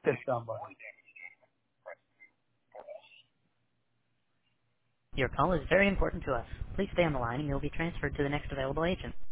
to somebody. Your call is very important to us. Please stay on the line and you'll be transferred to the next available agent.